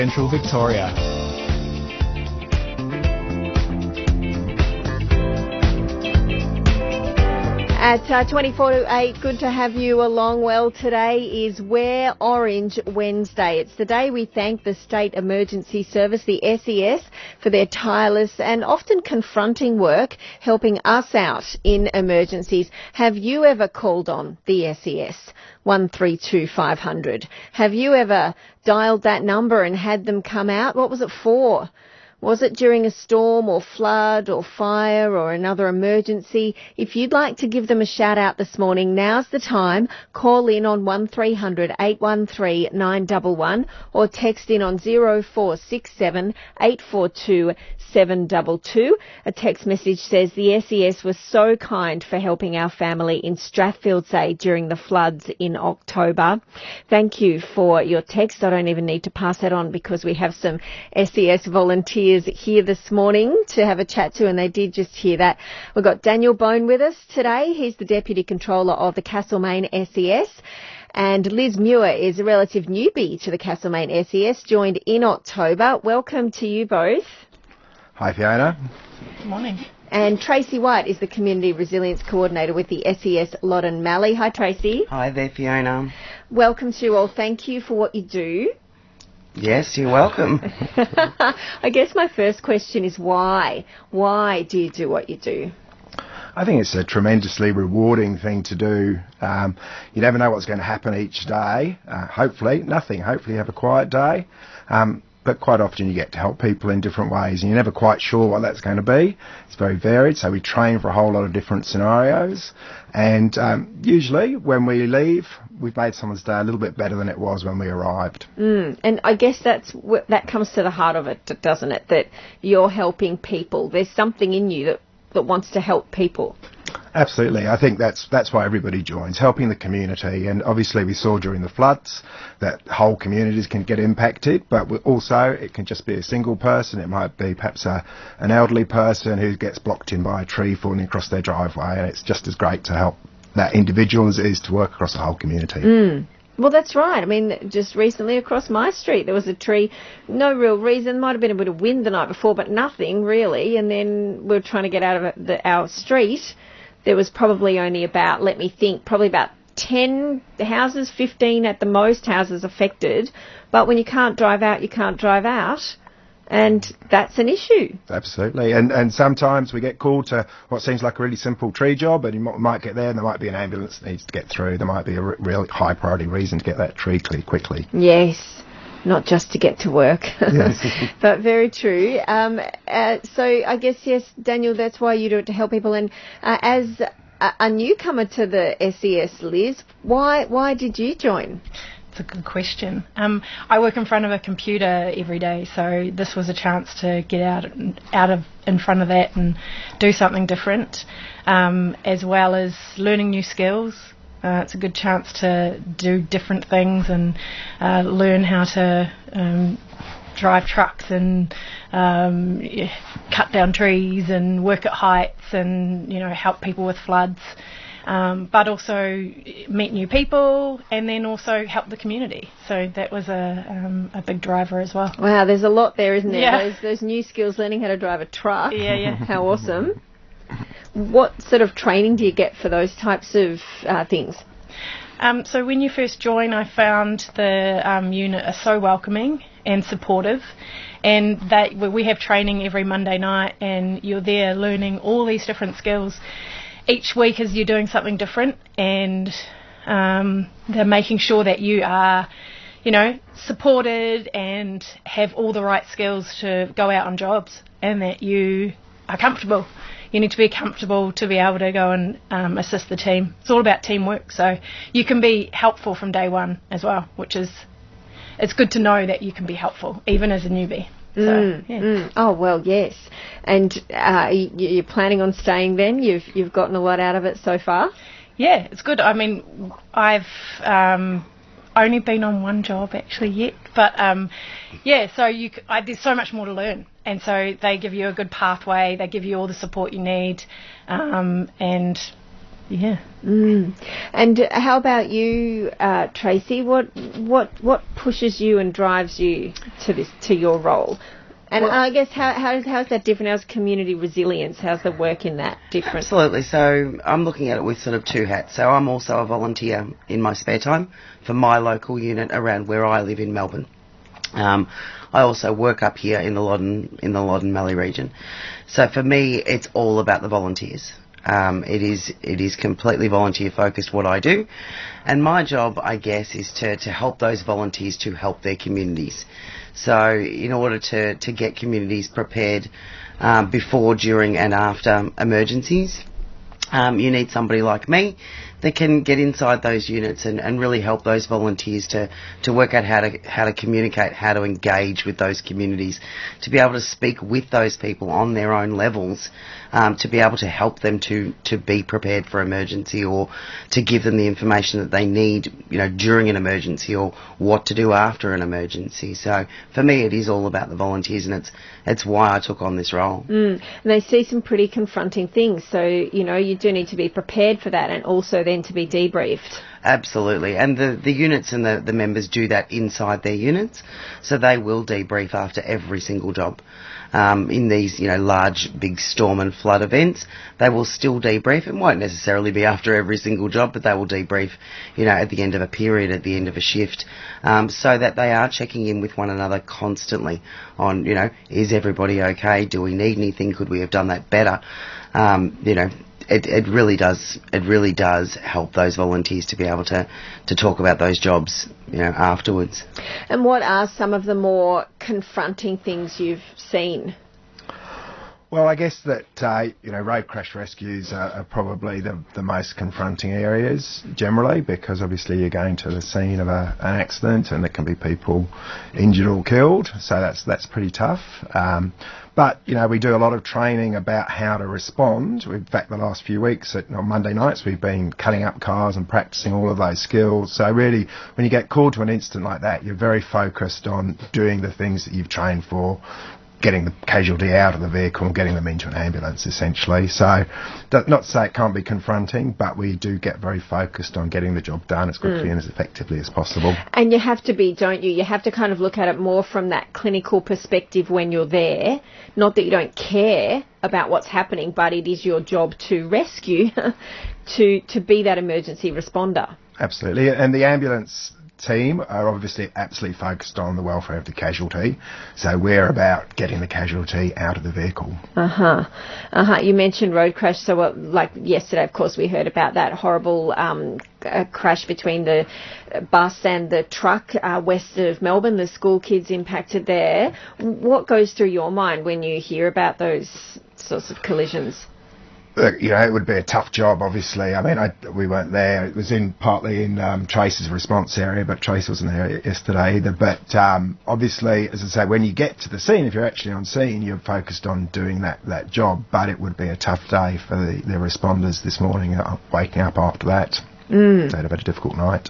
Central Victoria. At 24 to 8, good to have you along. Well, today is Wear Orange Wednesday. It's the day we thank the State Emergency Service, the SES, for their tireless and often confronting work helping us out in emergencies. Have you ever called on the SES? 132 500. Have you ever dialed that number and had them come out? What was it for? Was it during a storm or flood or fire or another emergency? If you'd like to give them a shout out this morning, now's the time. Call in on 1300 813 911 or text in on 0467 842 722. A text message says the SES was so kind for helping our family in Strathfields Day during the floods in October. Thank you for your text. I don't even need to pass that on because we have some SES volunteers here this morning to have a chat to, and they did just hear that. We've got Daniel Bone with us today. He's the Deputy Controller of the Castlemaine SES. And Liz Muir is a relative newbie to the Castlemaine SES, joined in October. Welcome to you both. Hi, Fiona. Good morning. And Tracy White is the Community Resilience Coordinator with the SES Loddon Mallee. Hi, Tracy. Hi there, Fiona. Welcome to you all. Thank you for what you do. Yes, you're welcome. I guess my first question is why? Why do you do what you do? I think it's a tremendously rewarding thing to do. You never know what's going to happen each day. Hopefully, nothing. Hopefully you have a quiet day. But quite often you get to help people in different ways and you're never quite sure what that's going to be. It's very varied, so we train for a whole lot of different scenarios. And usually when we leave, we've made someone's day a little bit better than it was when we arrived. And I guess that comes to the heart of it, doesn't it? That you're helping people. There's something in you that wants to help people. Absolutely. I think that's why everybody joins, helping the community. And obviously we saw during the floods that whole communities can get impacted, but also it can just be a single person. It might be perhaps an elderly person who gets blocked in by a tree falling across their driveway, and it's just as great to help that individual as it is to work across the whole community. Well, that's right. I mean, just recently across my street, there was a tree, no real reason. Might have been a bit of wind the night before, but nothing really. And then we were trying to get out of our street. There was probably only about, probably about 10 houses, 15 at the most houses affected. But when you can't drive out, you can't drive out. And that's an issue. Absolutely. And sometimes we get called to what seems like a really simple tree job, and you might get there and there might be an ambulance that needs to get through. There might be a really high priority reason to get that tree cleared quickly. Yes. Not just to get to work. Yes. But very true. So I guess, yes, Daniel, that's why you do it, to help people. And as a newcomer to the SES, Liz, why did you join? It's a good question. I work in front of a computer every day, so this was a chance to get out of in front of that and do something different, as well as learning new skills. It's a good chance to do different things and learn how to drive trucks and cut down trees and work at heights and help people with floods. But also meet new people and then also help the community. So that was a big driver as well. Wow, there's a lot there, isn't there? Yeah. Those new skills, learning how to drive a truck. Yeah. How awesome. What sort of training do you get for those types of things? So when you first join, I found the unit are so welcoming and supportive. And we have training every Monday night and you're there learning all these different skills. Each week as you're doing something different, and they're making sure that you are, supported and have all the right skills to go out on jobs, and that you are comfortable. You need to be comfortable to be able to go and assist the team. It's all about teamwork, so you can be helpful from day one as well, it's good to know that you can be helpful, even as a newbie. So, yeah. Oh, well, yes. And you're planning on staying then? You've gotten a lot out of it so far? Yeah, it's good. I mean, I've only been on one job actually yet, but so there's so much more to learn, and so they give you a good pathway. They give you all the support you need, and yeah. And how about you, Tracy? What pushes you and drives you to your role? And I guess how's that different? How's community resilience? How's the work in that different? Absolutely. So I'm looking at it with sort of two hats. So I'm also a volunteer in my spare time for my local unit around where I live in Melbourne. I also work up here in the Loddon Mallee region. So for me, it's all about the volunteers. It is completely volunteer focused what I do, and my job, I guess, is to help those volunteers to help their communities. So in order to get communities prepared before, during and after emergencies, you need somebody like me that can get inside those units and really help those volunteers to work out how to communicate, how to engage with those communities, to be able to speak with those people on their own levels, to be able to help them to be prepared for emergency, or to give them the information that they need, during an emergency, or what to do after an emergency. So for me, it is all about the volunteers, and it's why I took on this role. And they see some pretty confronting things, so you do need to be prepared for that, and also then to be debriefed. Absolutely, and the units and the members do that inside their units, so they will debrief after every single job. In these, large, big storm and flood events, they will still debrief. It won't necessarily be after every single job, but they will debrief, at the end of a period, at the end of a shift, so that they are checking in with one another constantly on, is everybody okay? Do we need anything? Could we have done that better? It really does help those volunteers to be able to talk about those jobs, afterwards. And what are some of the more confronting things you've seen? Well, I guess that, road crash rescues are probably the most confronting areas generally, because obviously you're going to the scene of an accident and there can be people injured or killed, so that's pretty tough. But, we do a lot of training about how to respond. In fact, the last few weeks on Monday nights, we've been cutting up cars and practicing all of those skills. So really, when you get called to an incident like that, you're very focused on doing the things that you've trained for, getting the casualty out of the vehicle and getting them into an ambulance, essentially. So, not to say it can't be confronting, but we do get very focused on getting the job done as quickly and as effectively as possible. And you have to be, don't you? You have to kind of look at it more from that clinical perspective when you're there. Not that you don't care about what's happening, but it is your job to rescue, to be that emergency responder. Absolutely. And the ambulance team are obviously absolutely focused on the welfare of the casualty, so we're about getting the casualty out of the vehicle. You mentioned road crash, so like yesterday, of course, we heard about that horrible crash between the bus and the truck west of Melbourne, the school kids impacted there. What goes through your mind when you hear about those sorts of collisions? Look, it would be a tough job, obviously. I mean, we weren't there. It was partly in Trace's response area, but Trace wasn't there yesterday either. But obviously, as I say, when you get to the scene, if you're actually on scene, you're focused on doing that job. But it would be a tough day for the responders this morning, waking up after that. They'd have had a difficult night.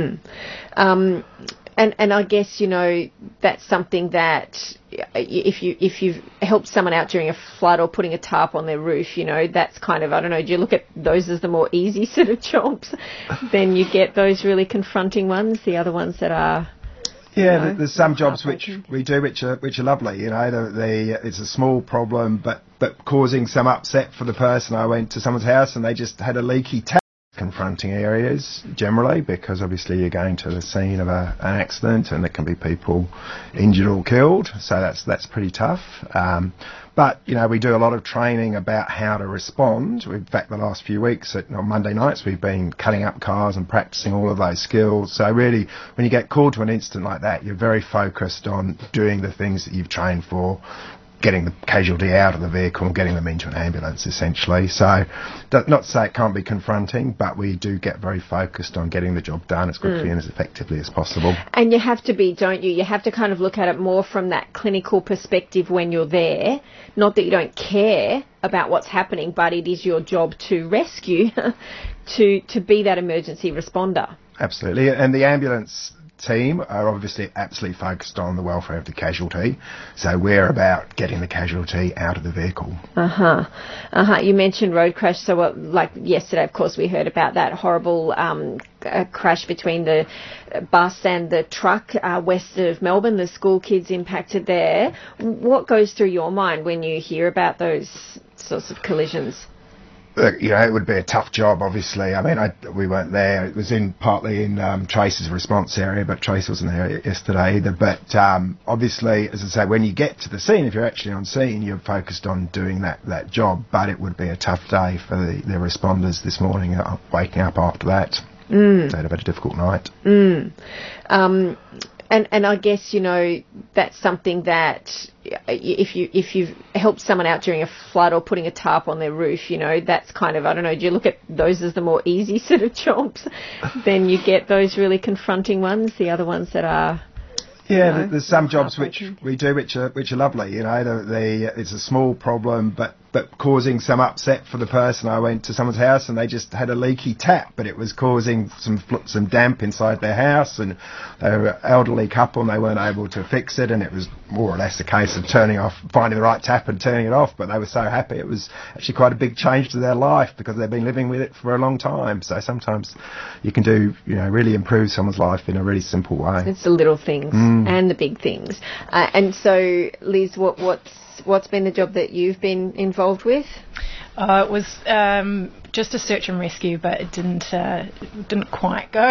And I guess, that's something that if you've helped someone out during a flood or putting a tarp on their roof, that's kind of, I don't know, do you look at those as the more easy sort of jobs? Then you get those really confronting ones, the other ones that are... Yeah, there's some jobs which we do which are lovely. It's a small problem, but causing some upset for the person. I went to someone's house and they just had a leaky tap. Confronting areas generally, because obviously you're going to the scene of an accident and there can be people injured or killed, so that's pretty tough. But we do a lot of training about how to respond. In fact, the last few weeks on Monday nights, we've been cutting up cars and practicing all of those skills. So really, when you get called to an incident like that, you're very focused on doing the things that you've trained for, getting the casualty out of the vehicle and getting them into an ambulance, essentially. So, not to say it can't be confronting, but we do get very focused on getting the job done as quickly and as effectively as possible. And you have to be, don't you? You have to kind of look at it more from that clinical perspective when you're there. Not that you don't care about what's happening, but it is your job to rescue, to be that emergency responder. Absolutely. And the ambulance team are obviously absolutely focused on the welfare of the casualty. So we're about getting the casualty out of the vehicle. You mentioned road crash. So like yesterday, of course, we heard about that horrible crash between the bus and the truck west of Melbourne, the school kids impacted there. What goes through your mind when you hear about those sorts of collisions? Look, you know, it would be a tough job, obviously. I mean, we weren't there. It was partly in Trace's response area, but Trace wasn't there yesterday either. But obviously, as I say, when you get to the scene, if you're actually on scene, you're focused on doing that job. But it would be a tough day for the responders this morning, waking up after that. They'd have had a difficult night. And I guess, you know, that's something that if you've helped someone out during a flood or putting a tarp on their roof, you know, that's kind of, I don't know, do you look at those as the more easy sort of jobs? Then you get those really confronting ones, the other ones that are... Yeah, there's some jobs which we do which are lovely. You know, it's a small problem, but causing some upset for the person. I went to someone's house and they just had a leaky tap, but it was causing some damp inside their house, and they were an elderly couple and they weren't able to fix it, and it was more or less a case of finding the right tap and turning it off. But they were so happy. It was actually quite a big change to their life because they've been living with it for a long time. So sometimes you can really improve someone's life in a really simple way. It's the little things and the big things. And so, Liz, what's been the job that you've been involved with? It was just a search and rescue, but it didn't quite go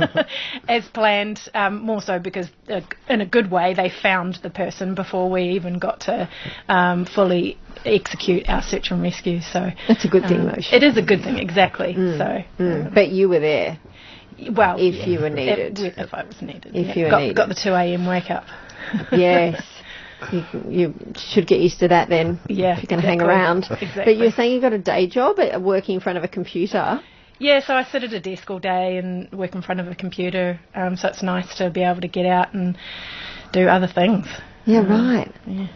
as planned. More so because, in a good way, they found the person before we even got to fully execute our search and rescue. So that's a good thing, though. It is a good thing, exactly. But you were there. Well, if you were needed. If I was needed. If you were needed. Got the 2 a.m. wake up. Yes. You should get used to that then. Yeah, if you're going to hang around. Exactly. But you're saying you've got a day job working in front of a computer. Yeah, so I sit at a desk all day and work in front of a computer. So it's nice to be able to get out and do other things. Yeah, right.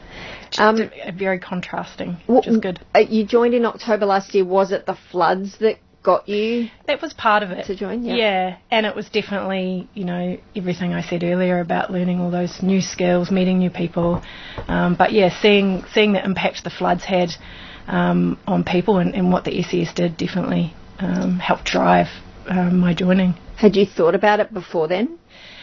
Yeah. Very contrasting, which is good. You joined in October last year. Was it the floods that got you? That was part of it. To join, yeah. And it was definitely, you know, everything I said earlier about learning all those new skills, meeting new people. But yeah, seeing the impact the floods had on people and what the SES did definitely helped drive my joining. Had you thought about it before then?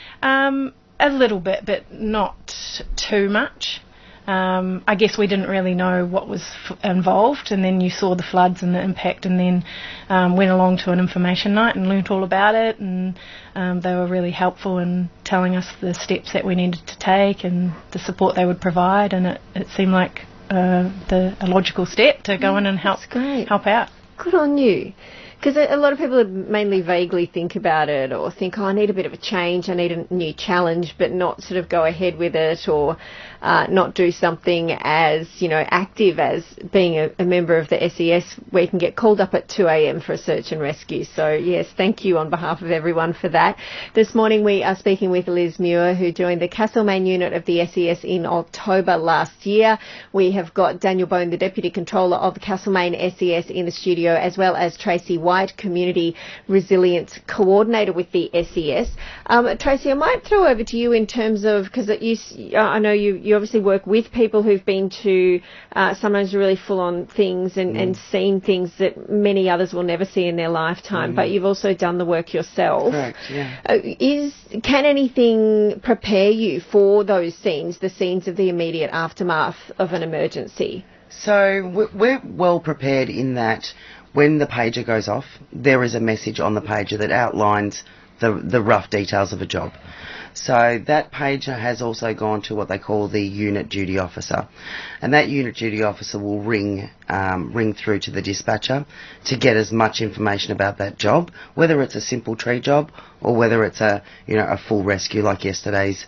A little bit, but not too much. I guess we didn't really know what was involved, and then you saw the floods and the impact, and then went along to an information night and learnt all about it, and they were really helpful in telling us the steps that we needed to take and the support they would provide, and it seemed like a logical step to go in and help out. Good on you. Because a lot of people mainly vaguely think about it or think, I need a bit of a change, I need a new challenge, but not sort of go ahead with it or not do something as, you know, active as being a member of the SES where you can get called up at 2 a.m. for a search and rescue. So, yes, thank you on behalf of everyone for that. This morning we are speaking with Liz Muir, who joined the Castlemaine unit of the SES in October last year. We have got Daniel Bone, the Deputy Controller of the Castlemaine SES, in the studio, as well as Tracy White, Community Resilience Coordinator with the SES. Tracy, I might throw over to you in terms of, because I know you obviously work with people who've been to sometimes really full-on things and seen things that many others will never see in their lifetime, but you've also done the work yourself. Correct, yeah. Can anything prepare you for those scenes, the scenes of the immediate aftermath of an emergency? So we're well prepared in that when the pager goes off, there is a message on the pager that outlines the rough details of a job. So that pager has also gone to what they call the unit duty officer, and that unit duty officer will ring through to the dispatcher to get as much information about that job, whether it's a simple tree job or whether it's a full rescue like yesterday's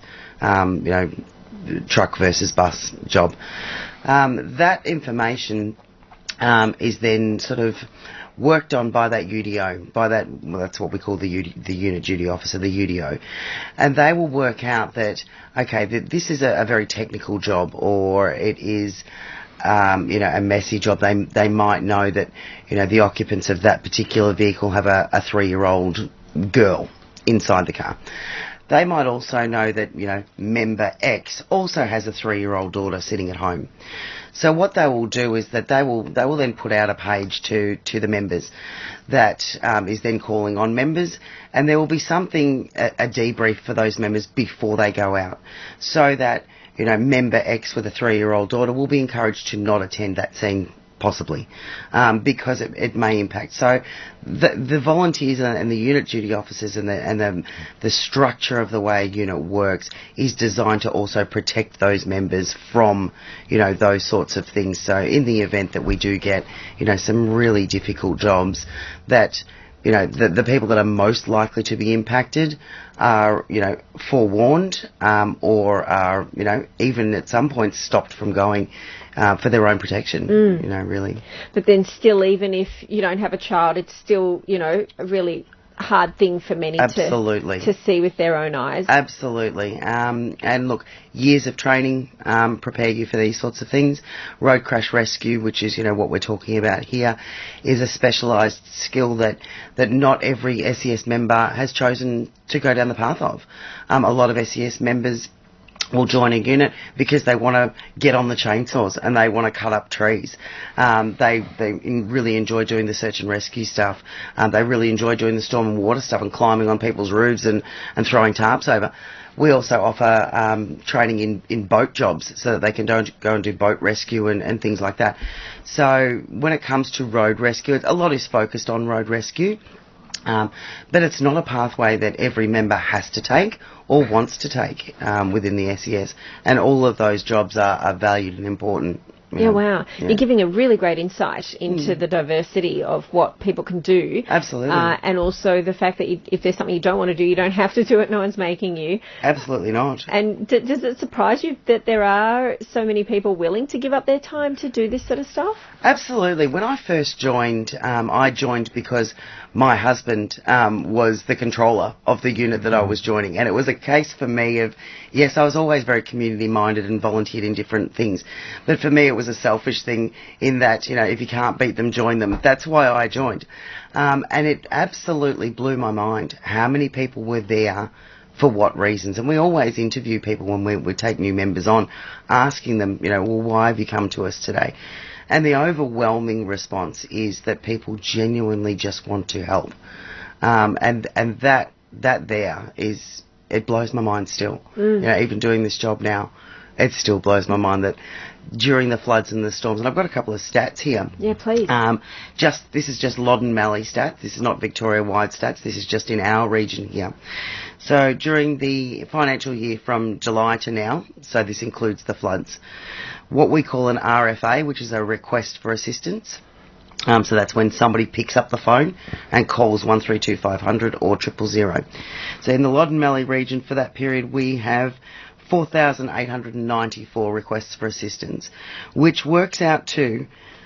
truck versus bus job. That information is then sort of worked on by that UDO, that's what we call the unit duty officer, the UDO, and they will work out that, okay, this is a very technical job, or it is, a messy job. They might know that, the occupants of that particular vehicle have a 3-year-old girl inside the car. they might also know that, member X also has a 3-year-old daughter sitting at home. So what they will do is that they will then put out a page to the members that is then calling on members, and there will be something, a debrief for those members before they go out, so that, member X with a 3-year-old daughter will be encouraged to not attend that scene, possibly, because it may impact. So the volunteers and the unit duty officers and the structure of the way a unit works is designed to also protect those members from, those sorts of things. So in the event that we do get, some really difficult jobs, that the people that are most likely to be impacted are, forewarned, or are, even at some point stopped from going for their own protection, really. But then still, even if you don't have a child, it's still, a really hard thing for many to see with their own eyes. Absolutely. And look, years of training prepare you for these sorts of things. Road crash rescue, which is, what we're talking about here, is a specialised skill that not every SES member has chosen to go down the path of. A lot of SES members will join a unit because they want to get on the chainsaws and they want to cut up trees. They really enjoy doing the search and rescue stuff. They really enjoy doing the storm and water stuff and climbing on people's roofs and throwing tarps over. We also offer training in boat jobs so that they can go and do boat rescue and things like that. So when it comes to road rescue, a lot is focused on road rescue. But it's not a pathway that every member has to take or wants to take within the SES, and all of those jobs are valued and important. Yeah, wow. Yeah. You're giving a really great insight into the diversity of what people can do. Absolutely. And also the fact that if there's something you don't want to do, you don't have to do it. No one's making you. Absolutely not. And does it surprise you that there are so many people willing to give up their time to do this sort of stuff? Absolutely. When I first joined, I joined because my husband was the controller of the unit that I was joining, and it was a case for me of, yes, I was always very community-minded and volunteered in different things, but for me it was a selfish thing in that, if you can't beat them, join them. That's why I joined. And it absolutely blew my mind how many people were there, for what reasons. And we always interview people when we take new members on, asking them, well, why have you come to us today? And the overwhelming response is that people genuinely just want to help. And that there is, it blows my mind still. Even doing this job now, it still blows my mind that during the floods and the storms, and I've got a couple of stats here. Yeah, please. This is just Loddon Mallee stats. This is not Victoria-wide stats. This is just in our region here. So during the financial year from July to now, so this includes the floods, what we call an RFA, which is a request for assistance. So that's when somebody picks up the phone and calls 132 500 or 000. So in the Loddon Mallee region for that period, we have 4,894 requests for assistance, which works out to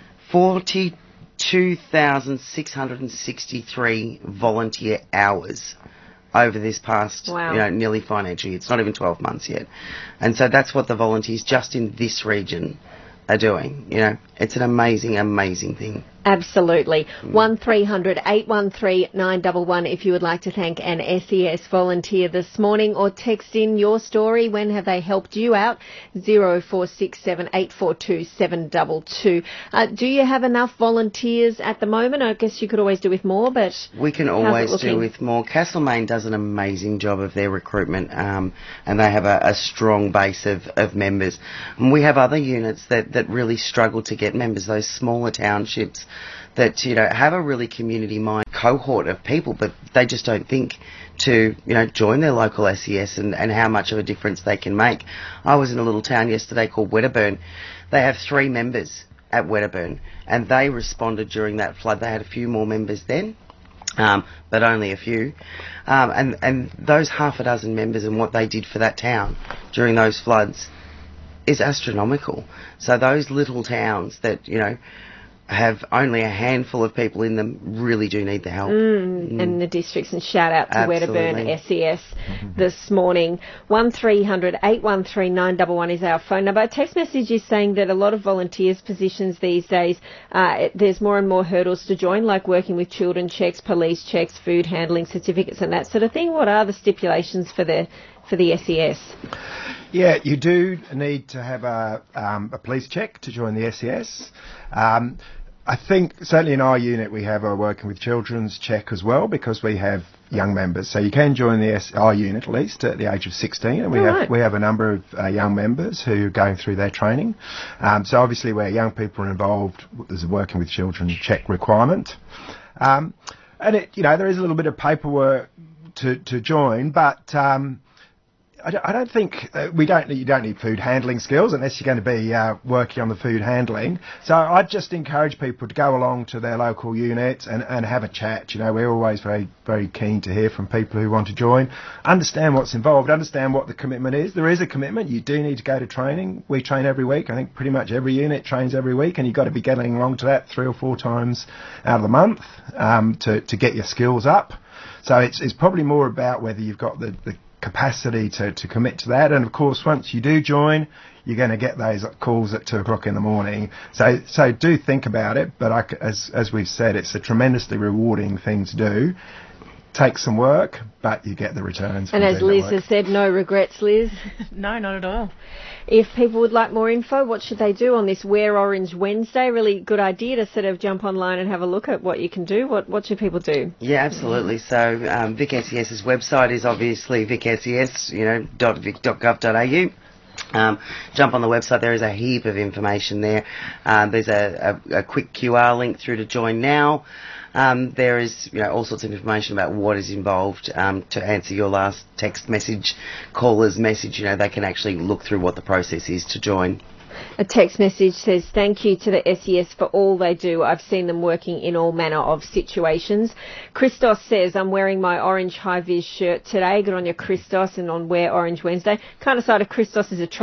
42,663 volunteer hours over this past, nearly financial year. It's not even 12 months yet. And so that's what the volunteers just in this region are doing. It's an amazing, amazing thing. Absolutely. 1300 813 911 if you would like to thank an SES volunteer this morning, or text in your story. When have they helped you out? 0467 842 722. Do you have enough volunteers at the moment? I guess you could always do with more, but we can always do with more. Castlemaine does an amazing job of their recruitment, and they have a strong base of members. And we have other units that really struggle to get members, those smaller townships that, have a really community-minded cohort of people, but they just don't think to, join their local SES and how much of a difference they can make. I was in a little town yesterday called Wedderburn. They have 3 members at Wedderburn, and they responded during that flood. They had a few more members then, but only a few. And those half a dozen members and what they did for that town during those floods is astronomical. So those little towns that, have only a handful of people in them really do need the help. And the districts, and shout out to Absolutely. Wedderburn SES this morning. 1300 813 911 is our phone number. A text message is saying that a lot of volunteers positions these days, there's more and more hurdles to join, like working with children checks, police checks, food handling certificates and that sort of thing. What are the stipulations for the SES? Yeah, you do need to have a police check to join the SES. I think certainly in our unit we have a working with children's check as well, because we have young members. So you can join our unit at least at the age of 16, and we have a number of young members who are going through their training. So obviously where young people are involved, there's a working with children check requirement. And there is a little bit of paperwork to join, but I don't think you don't need food handling skills unless you're going to be working on the food handling. So I'd just encourage people to go along to their local unit and have a chat. We're always very, very keen to hear from people who want to join, understand what's involved, understand what the commitment is. There is a commitment. You do need to go to training. We train every week. I think pretty much every unit trains every week, and you've got to be getting along to that 3 or 4 times out of the month to get your skills up. So it's probably more about whether you've got the capacity to commit to that. And of course, once you do join, you're going to get those calls at 2 o'clock in the morning. So do think about it. But as we've said, it's a tremendously rewarding thing to do. Takes some work, but you get the returns. And as Liz has said, no regrets, Liz. No, not at all. If people would like more info, what should they do on this Wear Orange Wednesday? Really good idea to sort of jump online and have a look at what you can do. What should people do? Yeah, absolutely. So Vic SES's website is obviously vicses, .vic.gov.au. Jump on the website. There is a heap of information there. There's a quick QR link through to join now. There is, all sorts of information about what is involved. To answer your last text message, caller's message, they can actually look through what the process is to join. A text message says, thank you to the SES for all they do. I've seen them working in all manner of situations. Christos says, I'm wearing my orange high-vis shirt today. Good on you, Christos, and on Wear Orange Wednesday. Kind of side of Christos is a